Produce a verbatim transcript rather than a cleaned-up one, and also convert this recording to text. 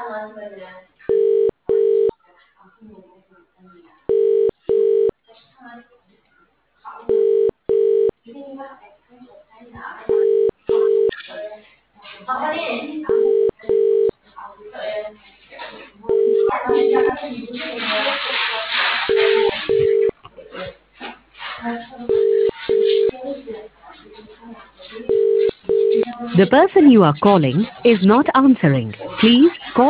The person you are calling is not answering. Please